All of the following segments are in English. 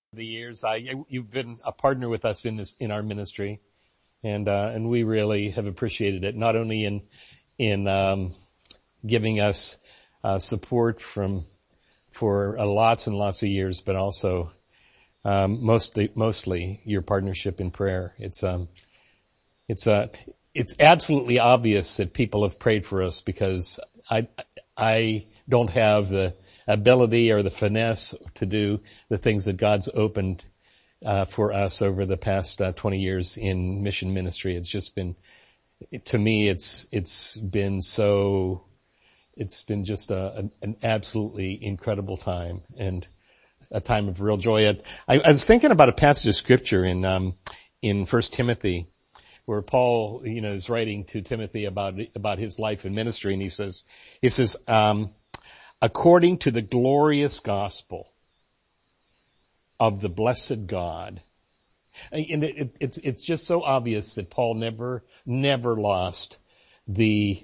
The years, you've been a partner with us in our ministry, and we really have appreciated it. Not only in giving us support for lots and lots of years, but also mostly your partnership in prayer. It's absolutely obvious that people have prayed for us, because I don't have the ability or the finesse to do the things that God's opened for us over the past 20 years in mission ministry. It's just been, to me, it's been just an absolutely incredible time, and a time of real joy. I was thinking about a passage of scripture in 1 Timothy, where Paul, is writing to Timothy about his life and ministry, and he says, according to the glorious gospel of the blessed God. And it's just so obvious that Paul never lost the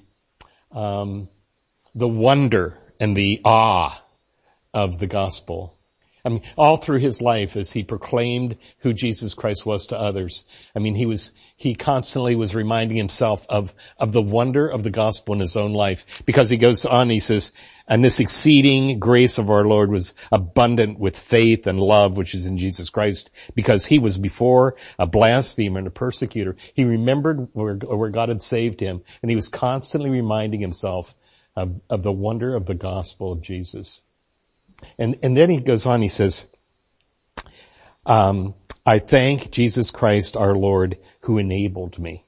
wonder and the awe of the gospel. I mean, all through his life, as he proclaimed who Jesus Christ was to others, I mean, he constantly was reminding himself of the wonder of the gospel in his own life, because he goes on, he says, and this exceeding grace of our Lord was abundant with faith and love, which is in Jesus Christ, because he was before a blasphemer and a persecutor. He remembered where God had saved him, and he was constantly reminding himself of the wonder of the gospel of Jesus. And then he goes on, he says, I thank Jesus Christ our Lord, who enabled me,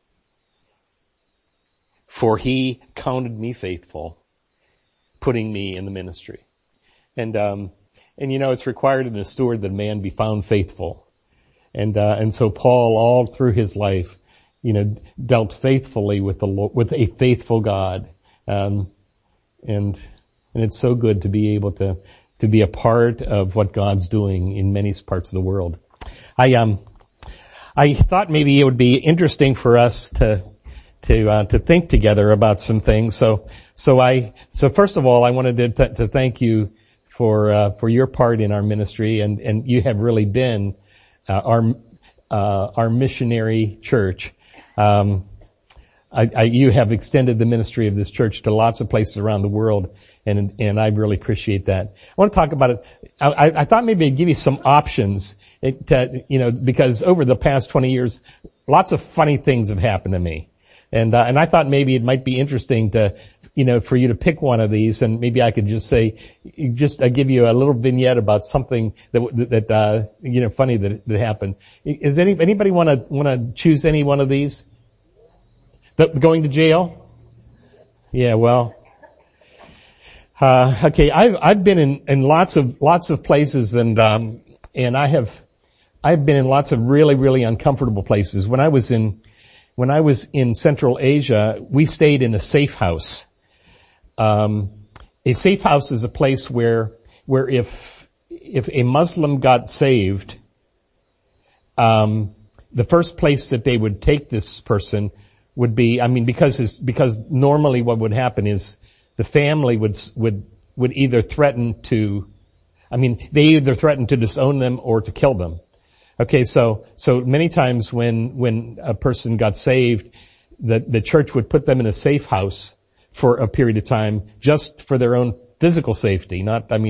for he counted me faithful, putting me in the ministry. And it's required in a steward that a man be found faithful. And so Paul, all through his life, dealt faithfully with a faithful God. And it's so good to be able to be a part of what God's doing in many parts of the world. I thought maybe it would be interesting for us to think together about some things. So first of all, I wanted to thank you for your part in our ministry, and you have really been our missionary church. You have extended the ministry of this church to lots of places around the world, and I really appreciate that. I want to talk about it. I thought maybe I'd give you some options, because over the past 20 years, lots of funny things have happened to me. And I thought maybe it might be interesting for you to pick one of these, and maybe I could just give you a little vignette about something that funny that happened. Is anybody want to choose any one of these? Going to jail? Yeah, well. Okay, I've been in lots of places, and I've been in lots of really, really uncomfortable places. When I was in Central Asia, we stayed in a safe house. A safe house is a place where if a Muslim got saved, the first place that they would take this person would be, because normally what would happen is the family would either threaten to disown them or to kill them. Okay, so many times when a person got saved, the church would put them in a safe house for a period of time, just for their own physical safety.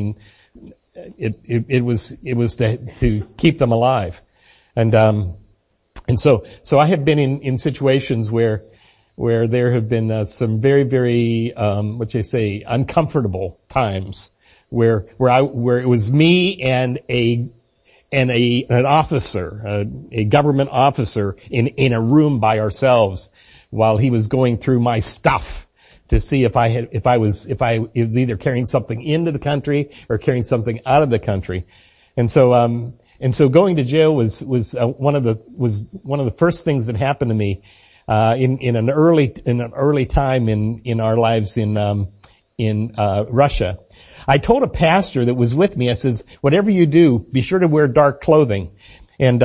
It was to keep them alive. And so I have been in situations where there have been some very, very uncomfortable times where it was me and an officer, a government officer in a room by ourselves while he was going through my stuff to see if I was either carrying something into the country or carrying something out of the country. And so going to jail was one of the first things that happened to me in an early time in our lives in Russia. I told a pastor that was with me, I says, whatever you do, be sure to wear dark clothing. And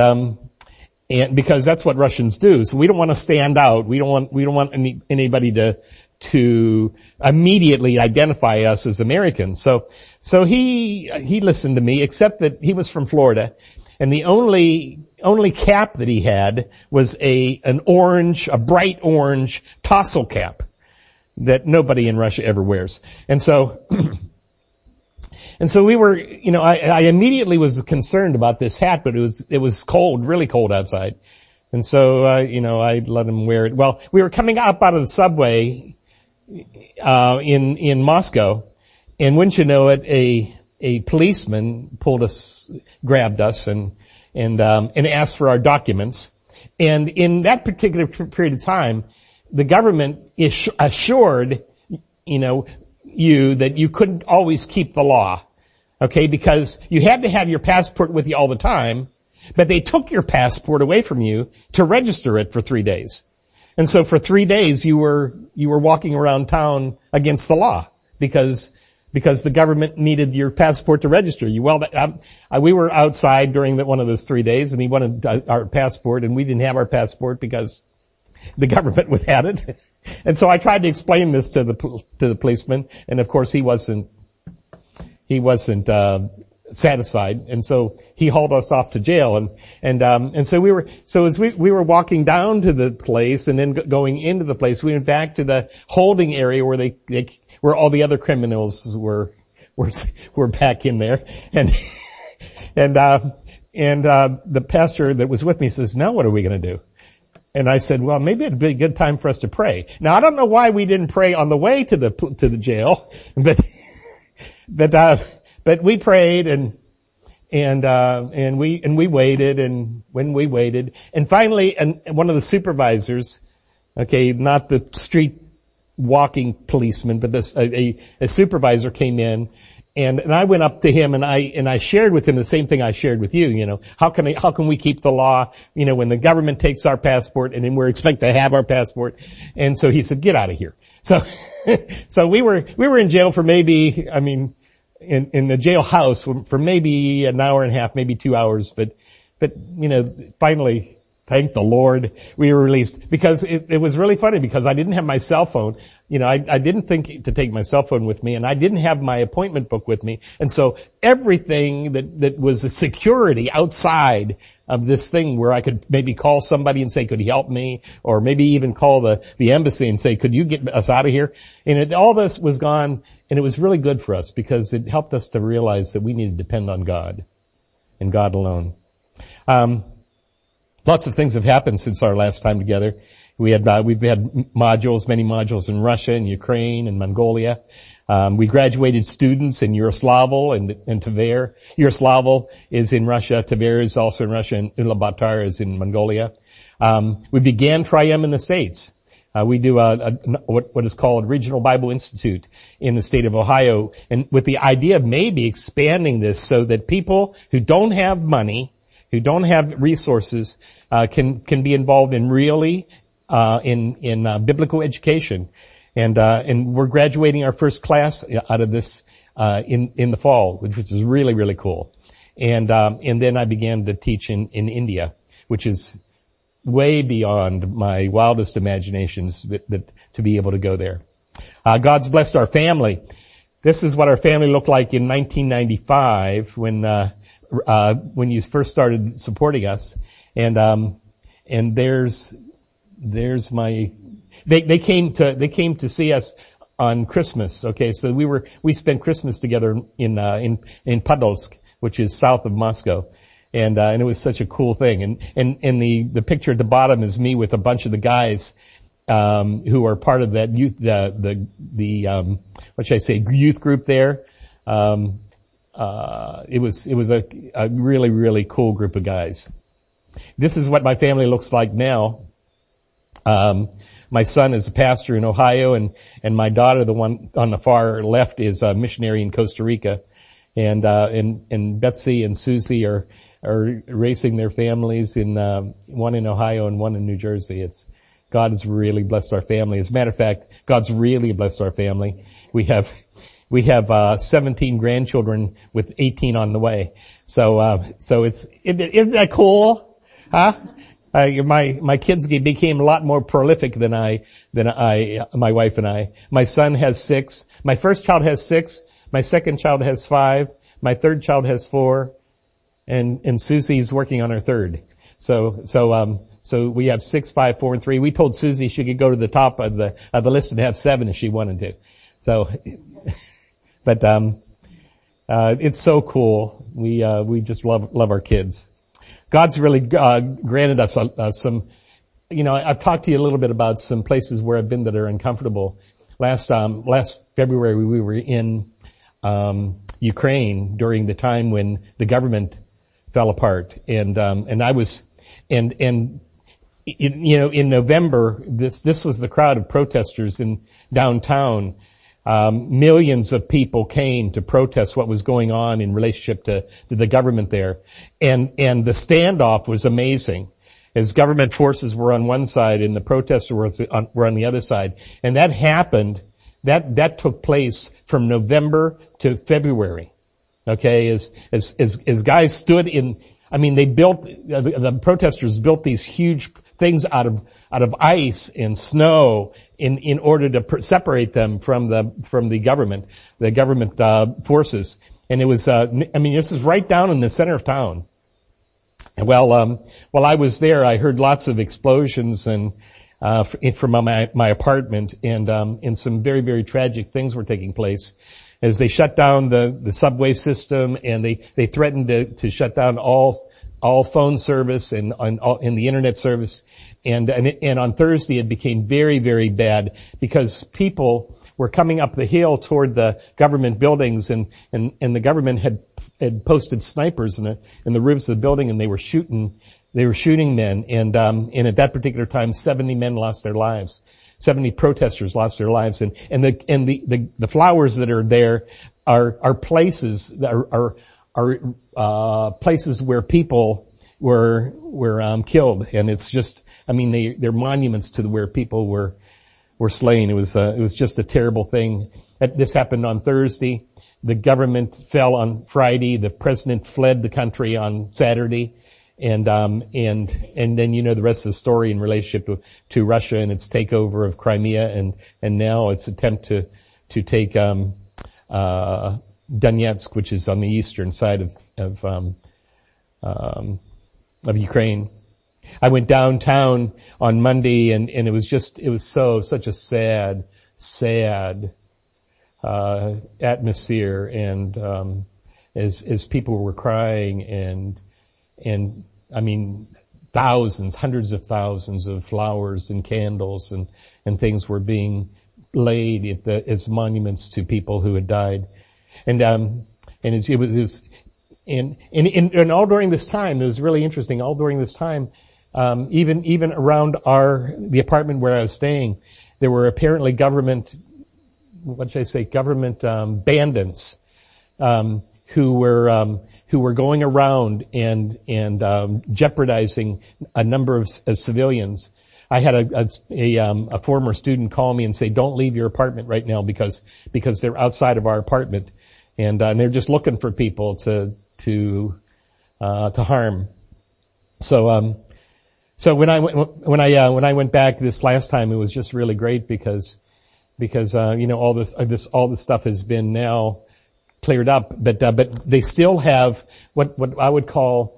because that's what Russians do. So we don't want to stand out. We don't want anybody to immediately identify us as Americans. So he listened to me, except that he was from Florida, and the only cap that he had was a bright orange tassel cap that nobody in Russia ever wears. And so we were, I immediately was concerned about this hat, but it was cold, really cold outside. And so, I let him wear it. Well, we were coming up out of the subway, in Moscow, and wouldn't you know it, a policeman grabbed us and asked for our documents. And in that particular period of time, the government assured, you that you couldn't always keep the law. Okay, because you had to have your passport with you all the time, but they took your passport away from you to register it for 3 days. And so for 3 days you were walking around town against the law because the government needed your passport to register you. Well, we were outside during one of those 3 days, and he wanted our passport, and we didn't have our passport because the government had it. And so I tried to explain this to the policeman, and of course he wasn't satisfied, and so he hauled us off to jail, and so as we were walking down to the place and then going into the place, we went back to the holding area where all the other criminals were back in there, and the pastor that was with me says, "Now what are we going to do?" And I said, "Well, maybe it'd be a good time for us to pray." Now I don't know why we didn't pray on the way to the jail, but we prayed and we waited, and when we waited, and finally, and one of the supervisors, okay, not the street walking policeman, but a supervisor came in, and I went up to him and I shared with him the same thing I shared with you, how can we keep the law, when the government takes our passport and then we're expected to have our passport. And so he said, "Get out of here." So we were in jail for maybe, in the jailhouse for maybe an hour and a half, maybe 2 hours, but finally, thank the Lord, we were released, because it was really funny because I didn't have my cell phone. I didn't think to take my cell phone with me, and I didn't have my appointment book with me. And so everything that was a security outside of this thing where I could maybe call somebody and say, "Could you help me?" Or maybe even call the embassy and say, "Could you get us out of here?" And all this was gone, and it was really good for us because it helped us to realize that we need to depend on God and God alone. Lots of things have happened since our last time together. We've had many modules in Russia and Ukraine and Mongolia. We graduated students in Yaroslavl and Tver. Yaroslavl is in Russia, Tver is also in Russia, and Ulaanbaatar is in Mongolia. We began Trium in the States. We do what is called Regional Bible Institute in the state of Ohio, and with the idea of maybe expanding this so that people who don't have money, who don't have resources, can be involved in biblical education. And we're graduating our first class out of this, in the fall, which is really, really cool. And then I began to teach in India, which is way beyond my wildest imaginations to be able to go there. God's blessed our family. This is what our family looked like in 1995 when you first started supporting us. And there's my, they came to see us on Christmas. Okay. So we spent Christmas together in Podolsk, which is south of Moscow. And it was such a cool thing. And the picture at the bottom is me with a bunch of the guys, who are part of that youth, what should I say, youth group there. It was a really, really cool group of guys. This is what my family looks like now. My son is a pastor in Ohio, and my daughter, the one on the far left, is a missionary in Costa Rica. And Betsy and Susie are raising their families one in Ohio and one in New Jersey. God has really blessed our family. As a matter of fact, God's really blessed our family. We have 17 grandchildren with 18 on the way. So isn't that cool? Huh? My kids became a lot more prolific than my wife and I. My son has 6. My first child has 6. My second child has 5. My third child has 4. And Susie's working on her third. So we have 6, 5, 4, and 3. We told Susie she could go to the top of the list and have 7 if she wanted to. So, but, it's so cool. We just love our kids. God's really, granted us, some, I've talked to you a little bit about some places where I've been that are uncomfortable. Last February we were in, Ukraine during the time when the government fell apart. And I was, in November, this was the crowd of protesters in downtown. Millions of people came to protest what was going on in relationship to the government there. And the standoff was amazing, as government forces were on one side and the protesters were on the other side. And that happened, that took place from November to February. Okay, as guys stood in, the protesters built these huge things out of ice and snow in order to separate them from the government forces. And it was, this is right down in the center of town. And while I was there, I heard lots of explosions and, from my apartment, and some very, very tragic things were taking place as they shut down the subway system, and they threatened to shut down all phone service and the internet service. And on Thursday it became very, very bad because people were coming up the hill toward the government buildings, and the government had posted snipers in the roofs of the building, and they were shooting men. And at that particular time 70 men lost their lives. 70 protesters lost their lives, and the flowers that are there are places that are places where people were killed, and it's just, they're monuments to where people were slain. It was just a terrible thing. This happened on Thursday. The government fell on Friday. The president fled the country on Saturday. And then the rest of the story in relationship to Russia and its takeover of Crimea, and now its attempt to take Donetsk, which is on the eastern side of Ukraine. I went downtown on Monday, and it was such a sad atmosphere, and as people were crying, and thousands, hundreds of thousands of flowers and candles and things were being laid as monuments to people who had died. And all during this time, it was really interesting, all during this time, even around the apartment where I was staying, there were apparently government bandits, who were going around and jeopardizing a number of civilians. I had a former student call me and say, "Don't leave your apartment right now because they're outside of our apartment, and they're just looking for people to harm." So when I went back this last time, it was just really great because all this stuff has been now cleared up, but they still have what I would call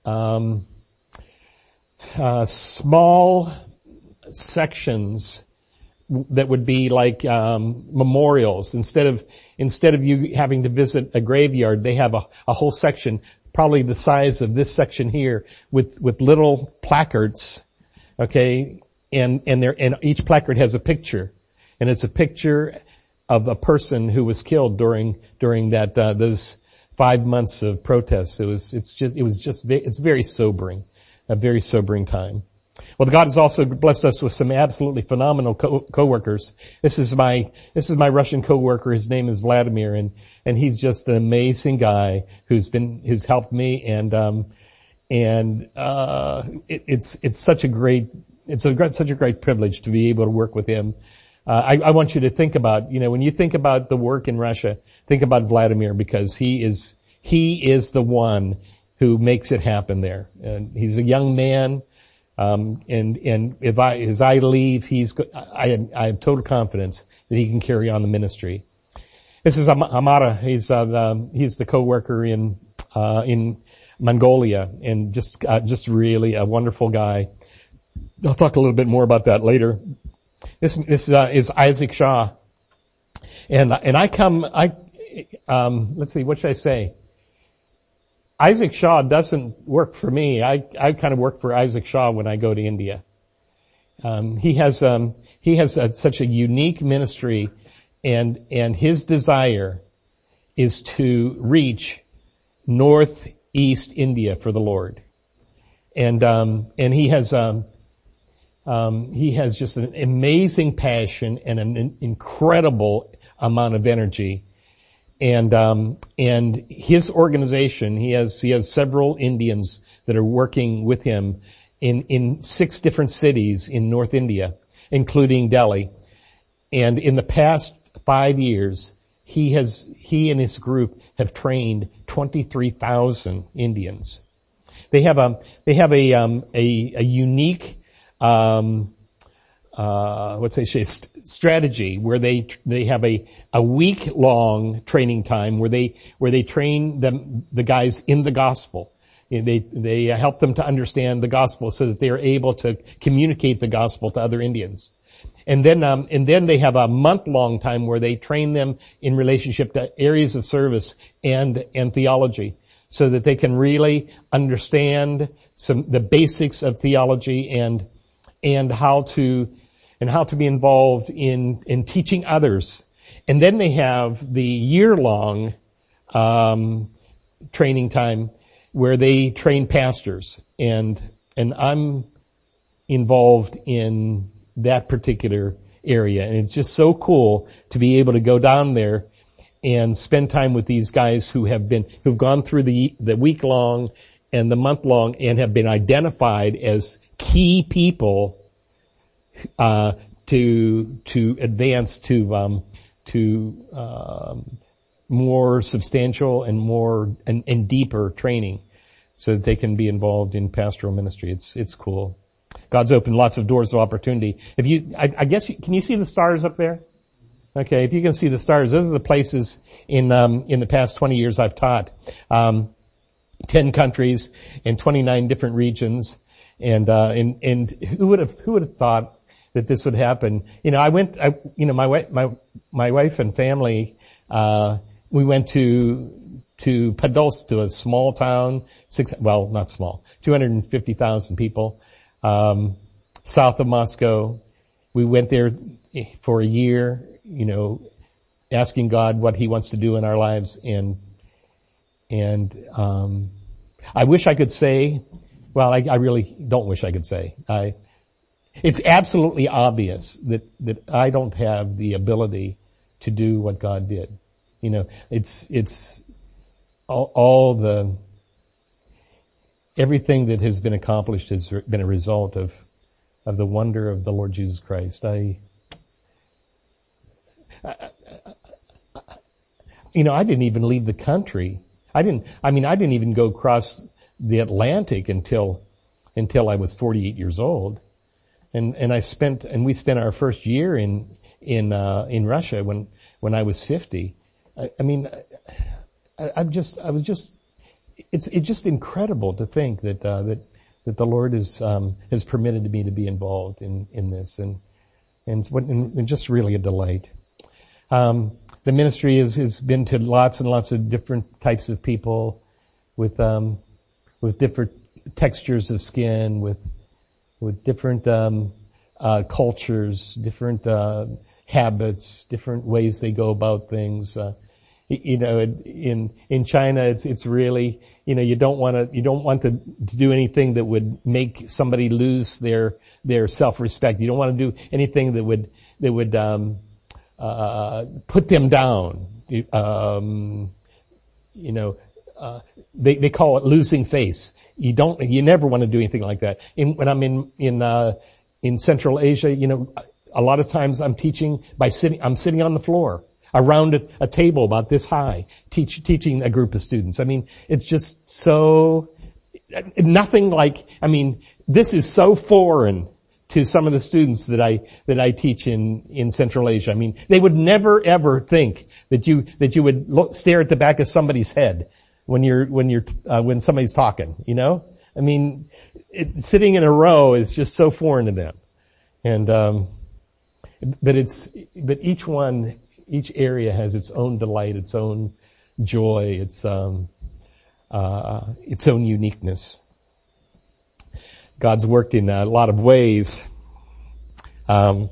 small sections that would be like memorials. Instead of you having to visit a graveyard, they have a whole section, probably the size of this section here, with little placards, okay, and each placard has a picture, and it's a picture of a person who was killed during that those 5 months of protests. It's very sobering, a very sobering time. Well, God has also blessed us with some absolutely phenomenal co-workers. This is my Russian co-worker. His name is Vladimir, and he's just an amazing guy who's helped me, it's such a great privilege to be able to work with him. I want you to think about, when you think about the work in Russia, think about Vladimir, because he is the one who makes it happen there. And he's a young man And as I leave, I have total confidence that he can carry on the ministry. This is Amara. He's the co-worker in Mongolia, and just really a wonderful guy. I'll talk a little bit more about that later. This is Isaac Shaw. And let's see, what should I say? Isaac Shaw doesn't work for me. I kind of work for Isaac Shaw when I go to India. He has such a unique ministry, and his desire is to reach northeast India for the Lord. And he has just an amazing passion and an incredible amount of energy. And his organization, he has several Indians that are working with him in 6 different cities in North India, including Delhi. And in the past 5 years, he and his group have trained 23,000 Indians. They have a unique, strategy where they have a week-long training time where they train the guys in the gospel. They help them to understand the gospel so that they are able to communicate the gospel to other Indians. And then they have a month-long time where they train them in relationship to areas of service and theology, so that they can really understand the basics of theology and how to be involved in teaching others. And then they have the year-long training time where they train pastors, and I'm involved in that particular area. And it's just so cool to be able to go down there and spend time with these guys who've gone through the week-long and the month-long and have been identified as key people to advance to more substantial and more and deeper training, so that they can be involved in pastoral ministry. It's cool. God's opened lots of doors of opportunity. I guess, can you see the stars up there? Okay, if you can see the stars, those are the places in the past 20 years I've taught. 10 countries and 29 different regions. And who would have thought that this would happen? My wife and family, we went to Podolsk, to a small town, not small, 250,000 people, south of Moscow. We went there for a year, asking God what He wants to do in our lives. And I wish I could say, I really don't wish I could say. It's absolutely obvious that I don't have the ability to do what God did. It's everything that has been accomplished has been a result of the wonder of the Lord Jesus Christ. I didn't even leave the country. I didn't even go across the Atlantic until I was 48 years old. And we spent our first year in Russia when I was 50. It's just incredible to think that the Lord has permitted me to be involved in this, and just really a delight. The ministry has been to lots and lots of different types of people with different textures of skin, with different cultures, different habits, different ways they go about things. In China, it's really, you don't want to do anything that would make somebody lose their self-respect. You don't want to do anything that would put them down. They call it losing face. You never want to do anything like that. When I'm in Central Asia, a lot of times I'm teaching I'm sitting on the floor around a table about this high, teaching a group of students. It's just so, nothing like, this is so foreign to some of the students that I teach in Central Asia. I mean, they would never ever think that you would stare at the back of somebody's head when somebody's talking, you know? I mean, sitting in a row is just so foreign to them. And, but each area has its own delight, its own joy, its own uniqueness. God's worked in a lot of ways. The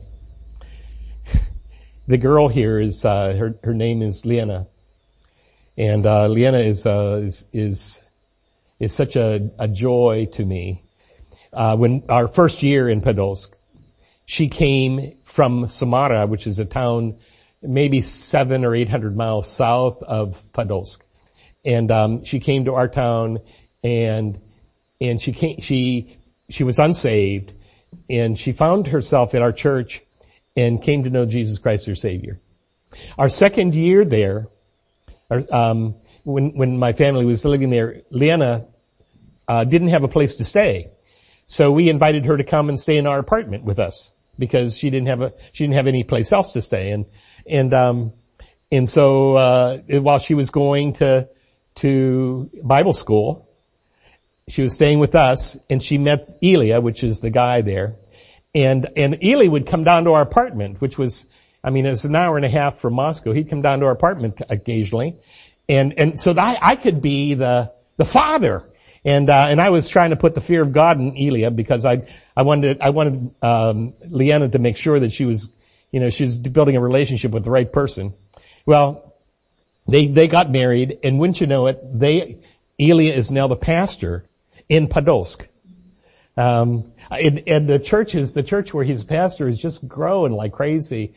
girl here is, her name is Liana. And, Liana is such a joy to me. When our first year in Podolsk, she came from Samara, which is a town maybe 700 or 800 miles south of Podolsk. And, she came to our town and she was unsaved and she found herself at our church and came to know Jesus Christ, her Savior. Our second year there, when my family was living there, Liana, didn't have a place to stay. So we invited her to come and stay in our apartment with us because she didn't have any place else to stay. And so, while she was going to Bible school, she was staying with us and she met Ilya, which is the guy there. And Ilya would come down to our apartment, which was, it's an hour and a half from Moscow. He'd come down to our apartment occasionally. And so I could be the father. And I was trying to put the fear of God in Ilya because I wanted Liana to make sure that she was building a relationship with the right person. Well, they got married and wouldn't you know it, Ilya is now the pastor in Podolsk. And the church where he's pastor is just growing like crazy.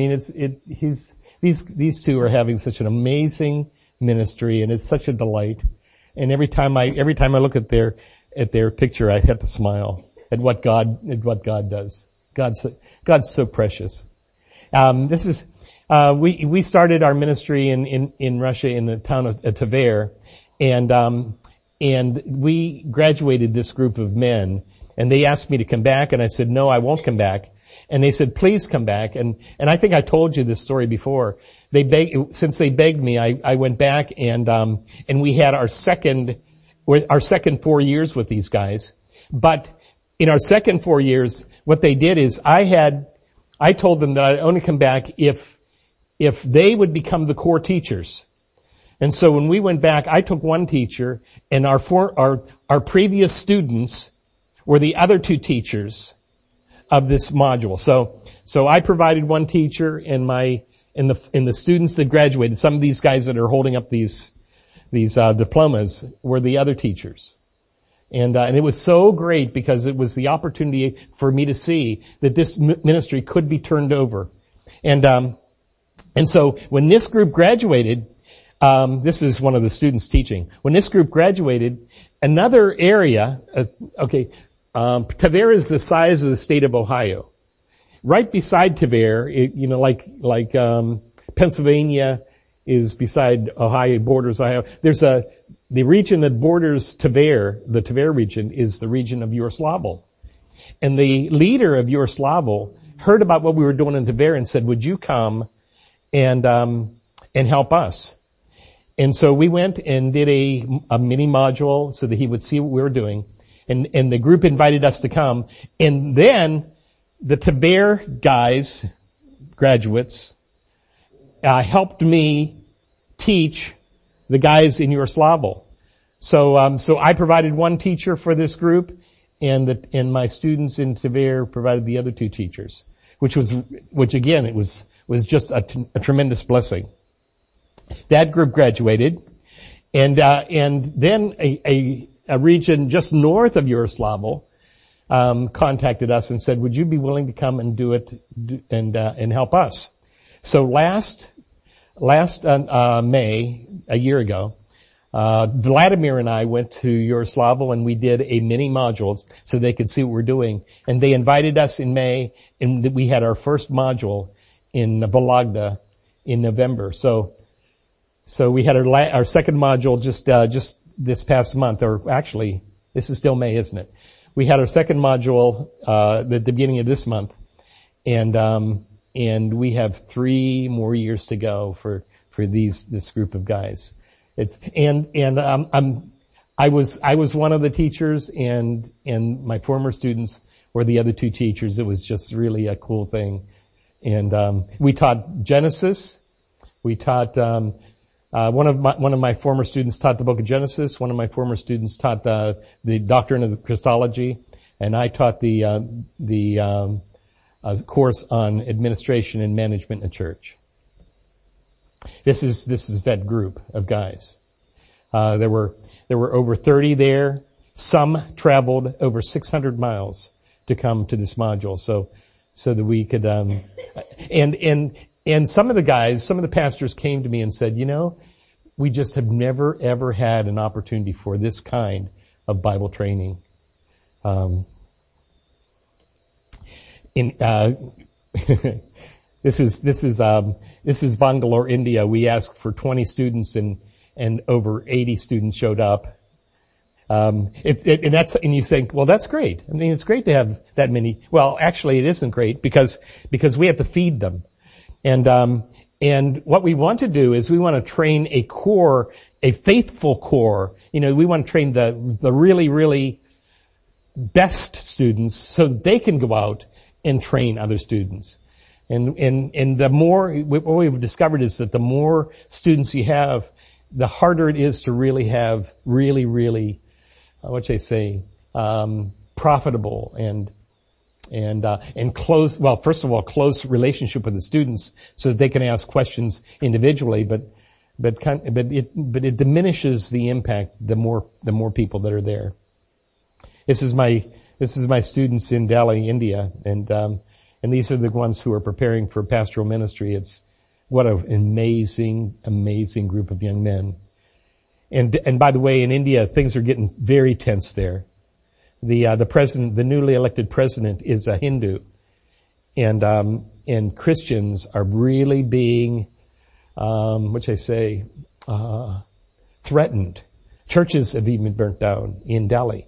These two are having such an amazing ministry and it's such a delight. And every time I look at their picture, I have to smile at what God does. God's so precious. We started our ministry in Russia in the town of Tver, and we graduated this group of men, and they asked me to come back, and I said, no, I won't come back. And they said, please come back. And I think I told you this story before. Since they begged me, I went back and we had our second 4 years with these guys. But in our second 4 years, what they did is I told them that I'd only come back if they would become the core teachers. And so when we went back, I took one teacher and our previous students were the other two teachers of this module. So I provided one teacher and the students that graduated, some of these guys that are holding up these diplomas were the other teachers. And it was so great because it was the opportunity for me to see that this ministry could be turned over. And so when this group graduated, this is one of the students teaching. When this group graduated, another area, Tver is the size of the state of Ohio. Right beside Tver, like Pennsylvania is beside Ohio, borders Ohio. There's the region that borders Tver, the Tver region, is the region of Yaroslavl. And the leader of Yaroslavl heard about what we were doing in Tver and said, would you come and help us? And so we went and did a mini module so that he would see what we were doing. And the group invited us to come. And then the Tver guys, graduates, helped me teach the guys in Yaroslavl. So I provided one teacher for this group and my students in Tver provided the other two teachers, which again, it was just a tremendous blessing. That group graduated and then a region just north of Yaroslavl, contacted us and said, would you be willing to come and do it and help us? So last May, a year ago, Vladimir and I went to Yaroslavl and we did a mini module so they could see what we're doing. And they invited us in May and we had our first module in Vologda in November. So we had our second module just this past month, or actually, this is still May, isn't it? we had our second module, at the beginning of this month. And we have 3 more years to go for this group of guys. I was one of the teachers and my former students were the other 2 teachers. It was just really a cool thing. And, we taught Genesis. We taught, one of my former students taught the book of Genesis. One of my former students taught the doctrine of Christology. And I taught the course on administration and management in church. This is that group of guys. There were over 30 there. Some traveled over 600 miles to come to this module, so that we could, and some of the pastors came to me and said, we just have never ever had an opportunity for this kind of Bible training. This is Bangalore, India. We asked for 20 students and over 80 students showed up. And you think, well, that's great. I mean, it's great to have that many. Well, actually it isn't great because we have to feed them. And what we want to do is we want to train a core, a faithful core. We want to train the really, really best students so that they can go out and train other students. And the more, what we've discovered is that the more students you have, the harder it is to really have really, profitable and close, well, first of all, close relationship with the students so that they can ask questions individually, but it diminishes the impact the more people that are there. This is my students in Delhi, India, and these are the ones who are preparing for pastoral ministry. What an amazing group of young men. And by the way, in India, things are getting very tense there. The president, the newly elected president is a Hindu. And Christians are really being, threatened. Churches have even been burnt down in Delhi.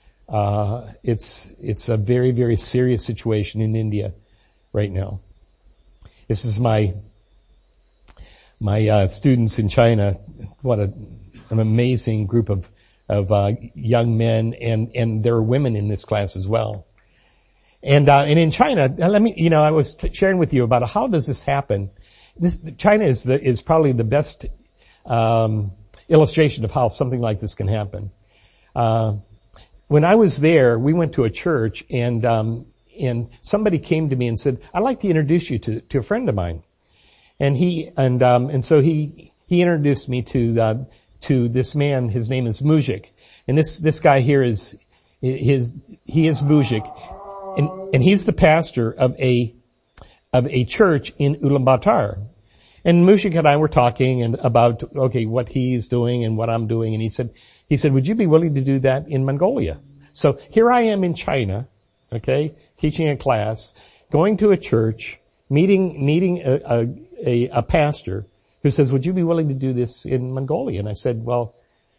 It's a very, very serious situation in India right now. This is my students in China. What an amazing group of young men, and there are women in this class as well. And in China, I was sharing with you about how does this happen. China is probably the best illustration of how something like this can happen. When I was there, we went to a church and somebody came to me and said, "I'd like to introduce you to a friend of mine." And so he introduced me to this man. His name is Mujik. And this guy here he is Mujik. And he's the pastor of a church in Ulaanbaatar. And Mujik and I were talking about, what he's doing and what I'm doing. And he said, "Would you be willing to do that in Mongolia?" So here I am in China, teaching a class, going to a church, meeting a pastor who says, "Would you be willing to do this in Mongolia?" And I said, "Well,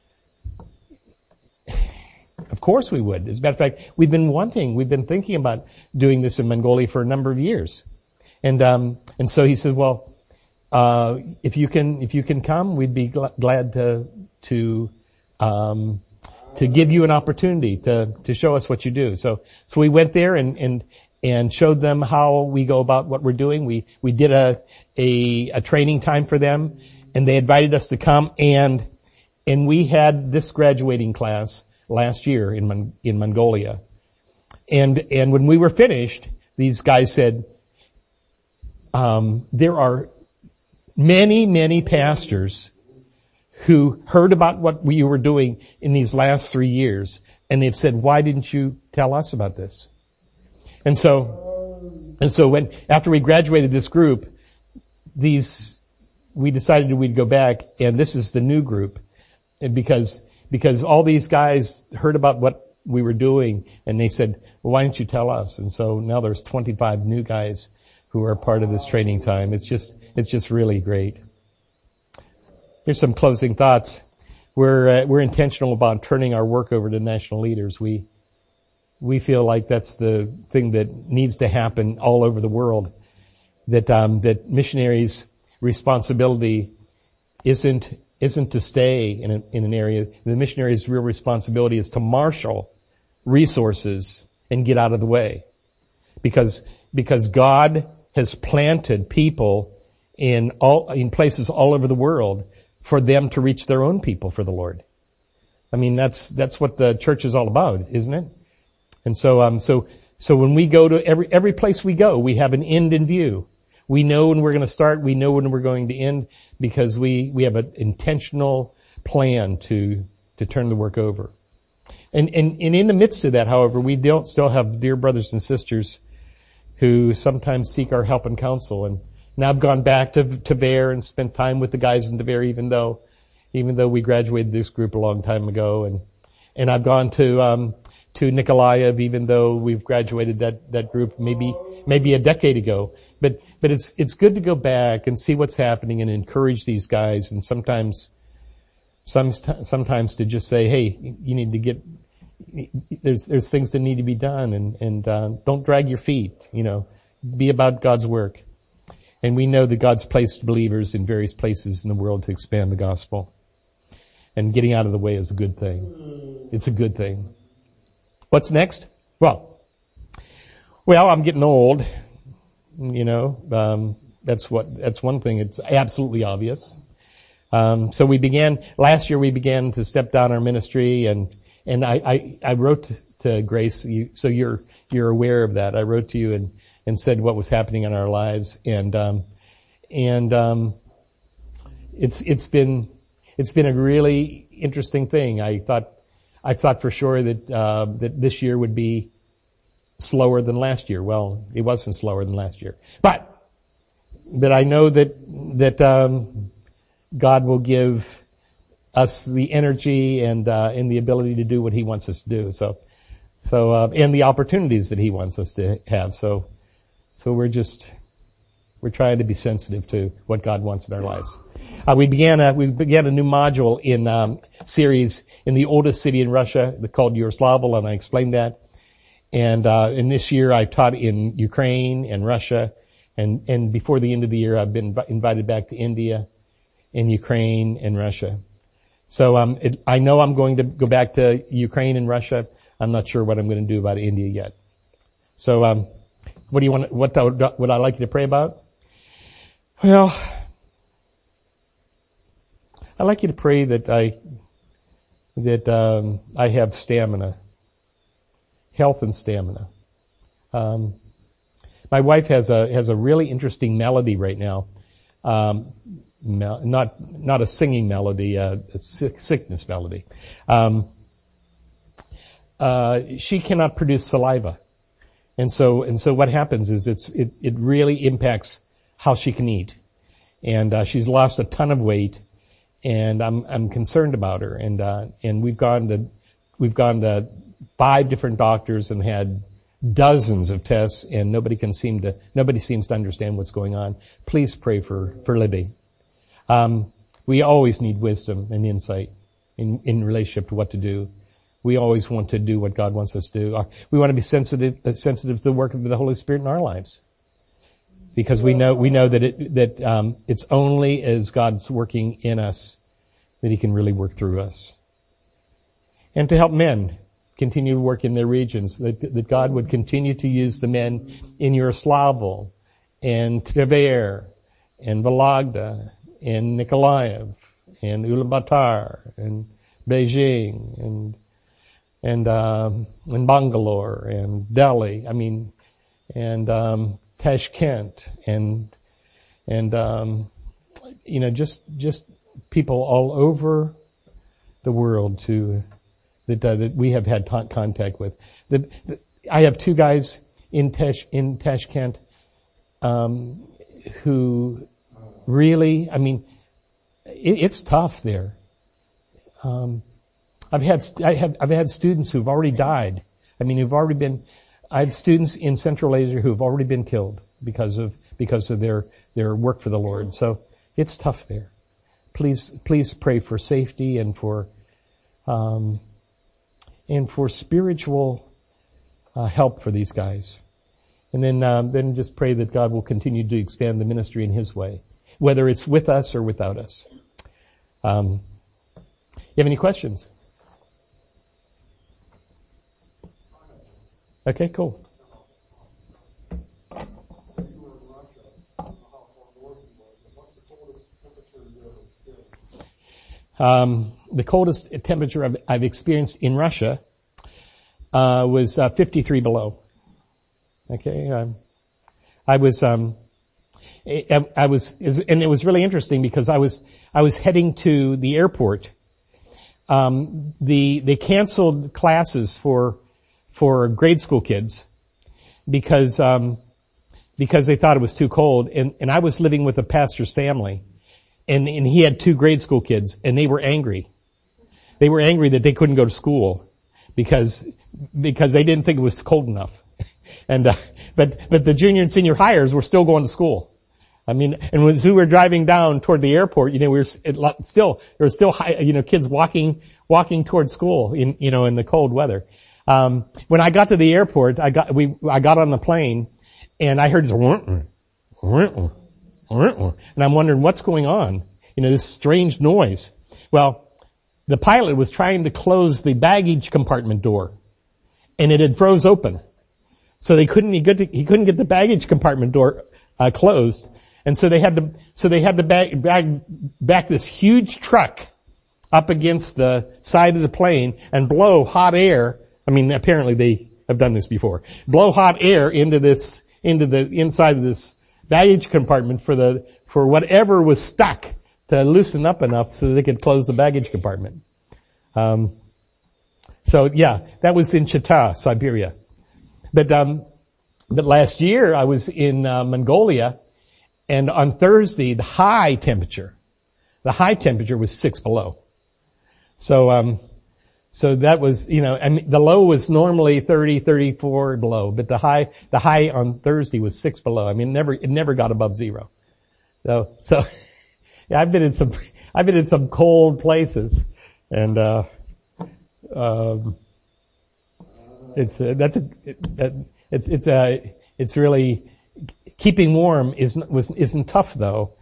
of course we would. As a matter of fact, we've been thinking about doing this in Mongolia for a number of years." And so he said, "Well, if you can come, we'd be glad to give you an opportunity to show us what you do." So we went there and showed them how we go about what we're doing. We did a training time for them, and they invited us to come, and we had this graduating class last year in Mongolia. And when we were finished, these guys said, there are many pastors who heard about what you were doing in these last 3 years, and they've said, "Why didn't you tell us about this?" And so after we graduated this group, we decided we'd go back, and this is the new group, because all these guys heard about what we were doing, and they said, "Well, why didn't you tell us?" And so now there's 25 new guys who are part of this training time. It's just really great. Here's some closing thoughts. We're intentional about turning our work over to national leaders. We we feel like that's the thing that needs to happen all over the world. That missionaries' responsibility isn't to stay in an area. The missionaries' real responsibility is to marshal resources and get out of the way. Because God has planted people in places all over the world for them to reach their own people for the Lord. I mean, that's what the church is all about, isn't it? And so when we go to every place we go, we have an end in view. We know when we're going to start, we know when we're going to end, because we have an intentional plan to turn the work over. And in the midst of that, however, we still have dear brothers and sisters who sometimes seek our help and counsel. And I've gone back to Tver and spent time with the guys in Tver, even though we graduated this group a long time ago. And I've gone to Nikolaev, even though we've graduated that group maybe a decade ago. But it's good to go back and see what's happening and encourage these guys, and sometimes to just say, hey, you need to get, there's things that need to be done, and don't drag your feet, be about God's work. And we know that God's placed believers in various places in the world to expand the gospel. And getting out of the way is a good thing. It's a good thing. What's next? Well, I'm getting old. That's one thing. It's absolutely obvious. So last year we began to step down our ministry, and I wrote to Grace, so you're aware of that. I wrote to you and said what was happening in our lives, and it's been a really interesting thing. I thought for sure that this year would be slower than last year. Well, it wasn't slower than last year, but I know that God will give us the energy and the ability to do what He wants us to do. So and the opportunities that He wants us to have. So we're trying to be sensitive to what God wants in our lives. We began a new module in series in the oldest city in Russia called Yaroslavl, and I explained that. And this year I taught in Ukraine and Russia, and before the end of the year I've been invited back to India, in Ukraine and Russia. So I know I'm going to go back to Ukraine and Russia. I'm not sure what I'm going to do about India yet. So what do you want? What would I like you to pray about? Well, I'd like you to pray that I have stamina, health and stamina. My wife has a really interesting melody right now. Not a singing melody, a sickness melody. She cannot produce saliva. And so what happens is it really impacts how she can eat. And she's lost a ton of weight, and I'm concerned about her. And we've gone to 5 different doctors and had dozens of tests, and nobody seems to understand what's going on. Please pray for Libby. We always need wisdom and insight in relationship to what to do. We always want to do what God wants us to do. We want to be sensitive to the work of the Holy Spirit in our lives. Because we know that it's only as God's working in us that He can really work through us. And to help men continue to work in their regions, that God would continue to use the men in Yaroslavl and Tver and Vologda and Nikolaev and Ulaanbaatar and Beijing and Bangalore and Delhi. And Tashkent and just people all over the world that we have had contact with. I have 2 guys in Tashkent who really, it's tough there. I've had students who've already died. I have students in Central Asia who've already been killed because of their work for the Lord. So it's tough there. Please pray for safety and for spiritual help for these guys. And then just pray that God will continue to expand the ministry in His way, whether it's with us or without us. You have any questions? Okay, cool. The coldest temperature I've experienced in Russia was 53 below. Okay, I was, and it was really interesting because I was heading to the airport. They canceled classes for grade school kids because they thought it was too cold, and I was living with a pastor's family, and he had 2 grade school kids, and they were angry. They were angry that they couldn't go to school because they didn't think it was cold enough. And, but the junior and senior hires were still going to school. I mean, and as we were driving down toward the airport, there were still kids walking toward school in the cold weather. When I got to the airport, I got on the plane and I heard this, and I'm wondering what's going on. This strange noise. Well, the pilot was trying to close the baggage compartment door and it had froze open. So he couldn't get the baggage compartment door closed, and so they had to back this huge truck up against the side of the plane and blow hot air. I mean, apparently they have done this before. Blow hot air into the inside of this baggage compartment for whatever was stuck to loosen up enough so that they could close the baggage compartment. So yeah, that was in Chita, Siberia. But last year I was in Mongolia, and on Thursday the high temperature was 6 below. So that was, and the low was normally 30, 34 below, but the high on Thursday was 6 below. I mean, it never got above 0. So yeah, I've been in some cold places, and it's really keeping warm isn't tough though,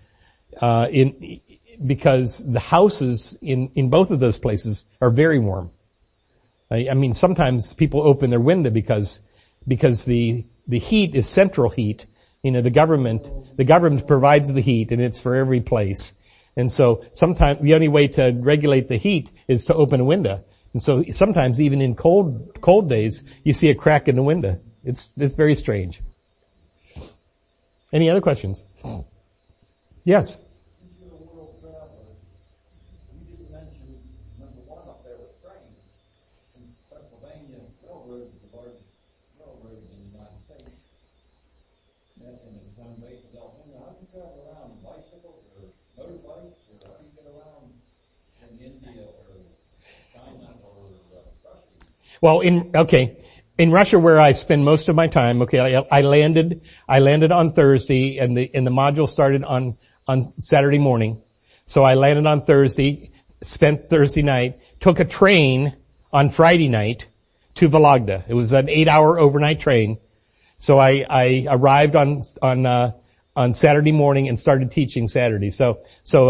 because the houses in both of those places are very warm. I mean, sometimes people open their window because the heat is central heat. The government provides the heat, and it's for every place. And so sometimes the only way to regulate the heat is to open a window. And so sometimes even in cold days, you see a crack in the window. It's very strange. Any other questions? Yes. Well, in Russia where I spend most of my time, I landed on Thursday and the module started on Saturday morning. So I landed on Thursday, spent Thursday night, took a train on Friday night to Vologda. It was an 8-hour overnight train. So I arrived on Saturday morning and started teaching Saturday. So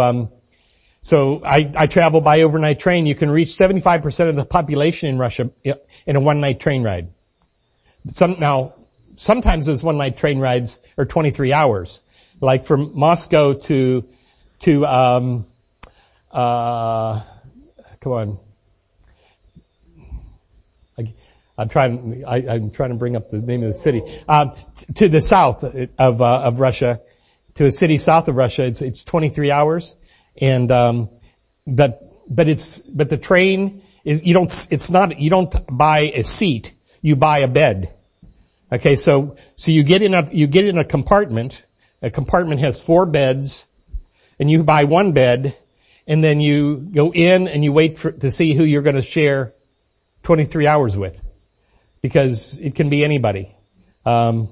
I travel by overnight train. You can reach 75% of the population in Russia in a one-night train ride. Sometimes those one-night train rides are 23 hours. Like from Moscow to come on. I'm trying to bring up the name of the city. To the south of Russia, to a city south of Russia, it's 23 hours. And, but the train is, you don't buy a seat, you buy a bed. Okay, so you get in a compartment. A compartment has 4 beds, and you buy one bed, and then you go in and you wait to see who you're going to share 23 hours with. Because it can be anybody. It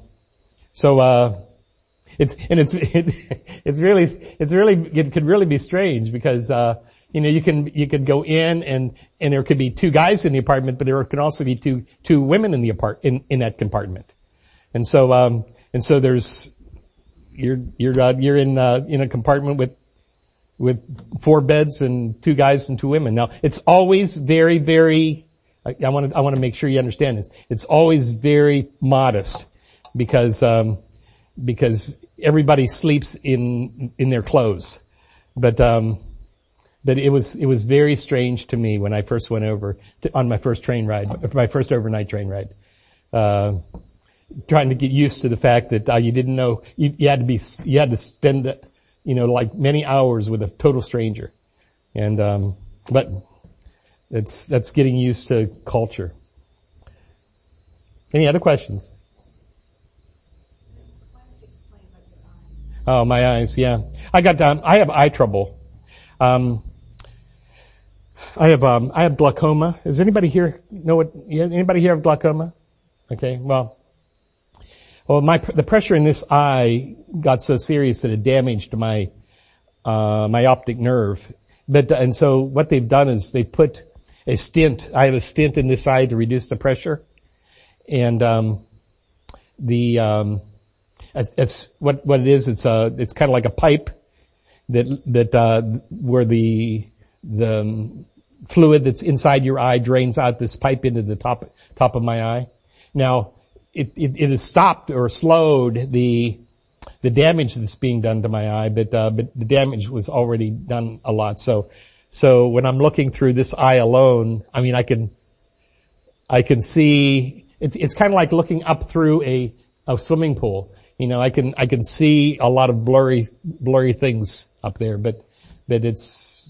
could really be strange because, you could go in and there could be two guys in the apartment, but there can also be two women in the in that compartment. And so there's, you're in a compartment with 4 beds and 2 guys and 2 women. Now, it's always very, very, I want to make sure you understand this. It's always very modest because everybody sleeps in their clothes. But it was very strange to me when I first went over on my first train ride, my first overnight train ride. Trying to get used to the fact that you didn't know you had to spend like many hours with a total stranger, and but that's getting used to culture. Any other questions? Oh, my eyes, yeah. I have eye trouble. I have glaucoma. Does anybody here anybody here have glaucoma? Okay, well, the pressure in this eye got so serious that it damaged my optic nerve. And so what they've done is they put a stent. I have a stent in this eye to reduce the pressure. And, it's what it is. It's kind of like a pipe that where the fluid that's inside your eye drains out this pipe into the top of my eye. Now, it has stopped or slowed the damage that's being done to my eye, but the damage was already done a lot. So when I'm looking through this eye alone, I mean, I can see, it's kind of like looking up through a swimming pool. I can see a lot of blurry things up there, but it's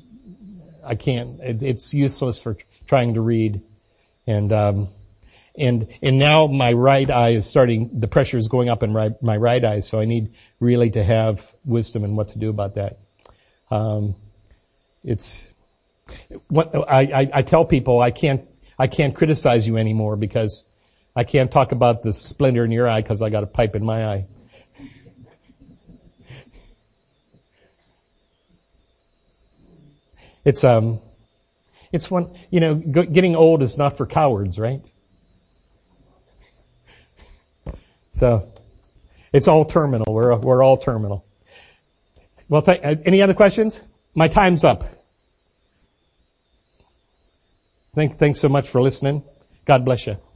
useless for trying to read. And now my right eye the pressure is going up in my right eye, so I need really to have wisdom in what to do about that. I tell people I can't criticize you anymore because I can't talk about the splinter in your eye because I got a pipe in my eye. It's one, getting old is not for cowards, right? So, it's all terminal. We're all terminal. Well, any other questions? My time's up. Thanks so much for listening. God bless you.